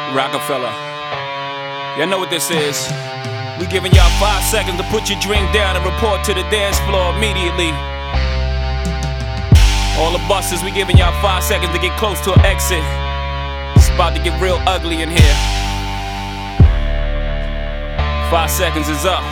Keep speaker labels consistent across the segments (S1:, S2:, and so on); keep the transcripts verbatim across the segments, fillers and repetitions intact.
S1: Rockefeller. Y'all know what this is. We giving y'all five seconds to put your drink down and report to the dance floor immediately. All the buses, we giving y'all five seconds to get close to an exit. It's about to get real ugly in here. Five seconds is up.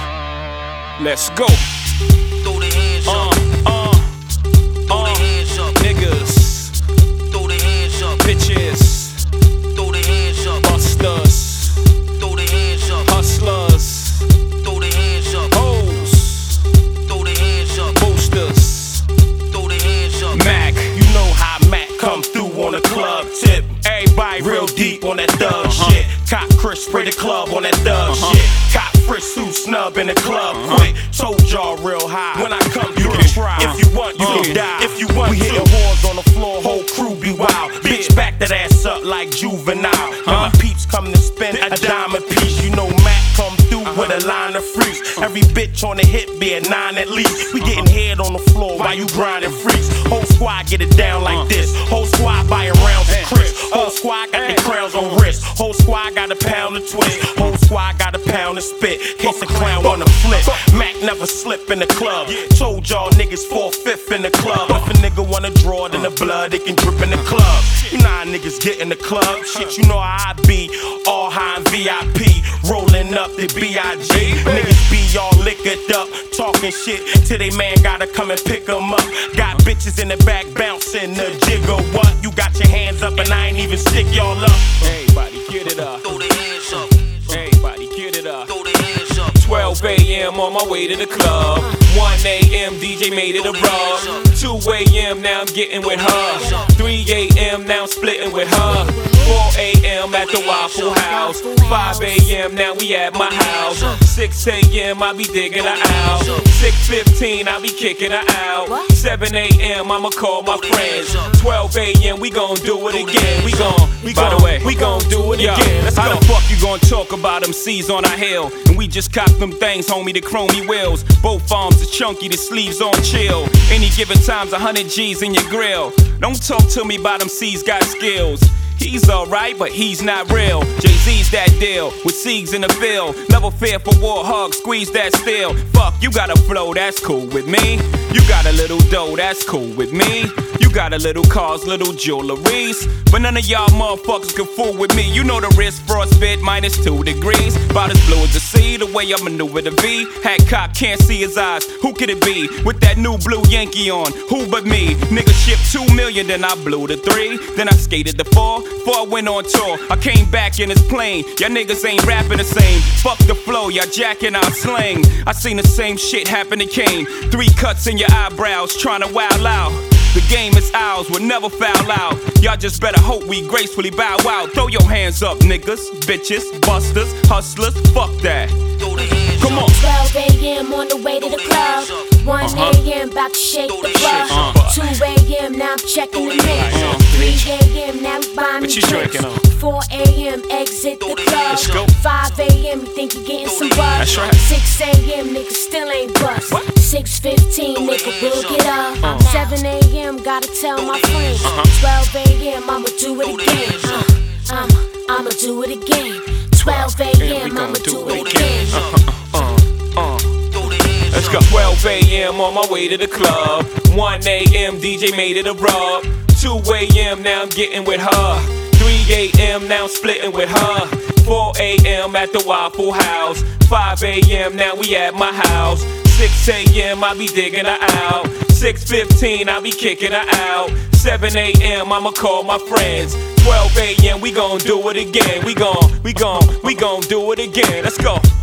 S1: Let's go.
S2: Throw the hands up.
S1: Uh, uh,
S2: Throw the hands up.
S1: Niggas.
S2: Throw the hands up.
S1: Bitches.
S2: Throw the hands up.
S1: Busters.
S2: Throw the hands up.
S1: Hustlers.
S2: Throw the hands up.
S1: Hoes.
S2: Throw the hands up.
S1: Boosters.
S2: Throw the hands up.
S3: Mac, you know how Mac come through on a club tip. Everybody real deep on that thug
S1: Uh-huh.
S3: shit. Cop Chris spray the club on that thug
S1: Uh-huh.
S3: shit. Cop Frisk suit snub in the club
S1: Uh-huh.
S3: quick. Told y'all real high. When I come
S1: You
S3: through,
S1: can try.
S3: if you want, you
S1: Uh.
S3: can die. If you want, we hitting whores on the floor, whole crew be wild. Bitch, back that ass up like juvenile. Young peeps come to spend a dime a piece. You know Mac come through with a line of freaks. Every bitch on the hit be a nine at least. We getting head on the floor while you grinding freaks. Whole squad get it down like this. Whole squad buying rounds of Chris. Whole squad got their crowns on wrist. Whole squad got a pound of twist. Whole squad got a pound of spit. Case a clown wanna flip. Mac never slip in the club. Told y'all niggas four-fifth in the club. If a nigga wanna draw it in the blood, it can drip in the club. You know how niggas get in the club. Shit, you know how I be. All high in V I P. Rolling up the B I G. Niggas be all liquored up. Talking shit till they man gotta come and pick 'em up. Got bitches in the back bouncing the jigger. What? You got your hands up and I ain't even stick y'all up.
S1: Everybody get it up.
S2: Throw the hands up.
S1: Everybody get it up.
S2: Throw the hands up.
S1: twelve A M on my way to the club. one A M D J made it a rub. two A M now I'm getting with her. three A M now I'm splitting with her. four A M at the Waffle House. five A M now we at my house. six A M I be digging her out. six fifteen I be kicking her out. seven A M I'ma call my friends. twelve A M we gon' do it again. We gon' we By gon' the way,
S3: We gon' do it again. Let's
S1: how
S3: go.
S1: the fuck you gon' talk about them C's on our hill? And we just copped them things, homie, the chromey wheels. Both arms is chunky, the sleeves on chill. Any given time's a hundred G's in your grill. Don't talk to me about them C's got skills. He's alright, but he's not real. Jay-Z's that deal, with Siegs in the field. Never fear for war, hug, squeeze that steel. Fuck, you got a flow, that's cool with me. You got a little dough, that's cool with me. You got a little cars, little jewelries. But none of y'all motherfuckers can fool with me. You know the wrist frostbit minus two degrees. About as blue as the sea, the way I maneuver the V. Hat cop can't see his eyes, who could it be? With that new blue Yankee on, who but me? Nigga shipped two million, then I blew the three. Then I skated the four. Before I went on tour, I came back in his plane. Y'all niggas ain't rapping the same. Fuck the flow, y'all jacking our slang. I seen the same shit happen to Kane. Three cuts in your eyebrows, trying to wow out. The game is ours, we'll never foul out. Y'all just better hope we gracefully bow out. Throw your hands up, niggas, bitches, busters, hustlers, fuck that.
S2: Throw the hands
S1: Come
S2: up.
S1: on.
S4: twelve A M on the way to the club. one A M about to shake the club.
S1: Uh-huh.
S4: two A M now I'm checking the mix. three A M now we buying
S1: What
S4: the
S1: you
S4: drinks.
S1: drinking on?
S4: four A M exit the club.
S1: Let's go.
S4: five A M you think you getting some buzz.
S1: That's right.
S4: six A M nigga still ain't bust.
S1: What?
S4: six fifteen nigga will get up.
S1: Uh.
S4: seven A M gotta tell my friends.
S1: Uh-huh.
S4: twelve A M I'ma do it again. Uh, um, I'ma do it again. twelve A M I'ma do it again.
S2: Throw the hands
S1: Let's
S2: up.
S1: go. twelve A M on my way to the club. one A M D J made it a rub. two A M now I'm getting with her. three A M now I'm splitting with her. four A M at the Waffle House. five A M now we at my house. six A M I be digging her out. six fifteen I be kicking her out. seven A M I'ma call my friends. twelve A M we gon' do it again. We gon' we gon' we gon' do it again. Let's go.